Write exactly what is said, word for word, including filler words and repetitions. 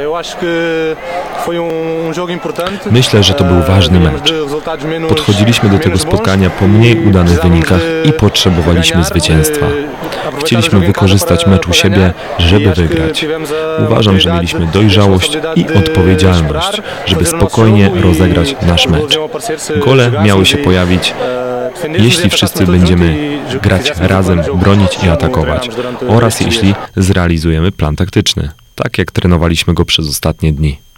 Myślę, że to był ważny mecz. Podchodziliśmy do tego spotkania po mniej udanych wynikach i potrzebowaliśmy zwycięstwa. Chcieliśmy wykorzystać mecz u siebie, żeby wygrać. Uważam, że mieliśmy dojrzałość i odpowiedzialność, żeby spokojnie rozegrać nasz mecz. Gole miały się pojawić, jeśli wszyscy będziemy grać razem, bronić i atakować, oraz jeśli zrealizujemy plan taktyczny, tak jak trenowaliśmy go przez ostatnie dni.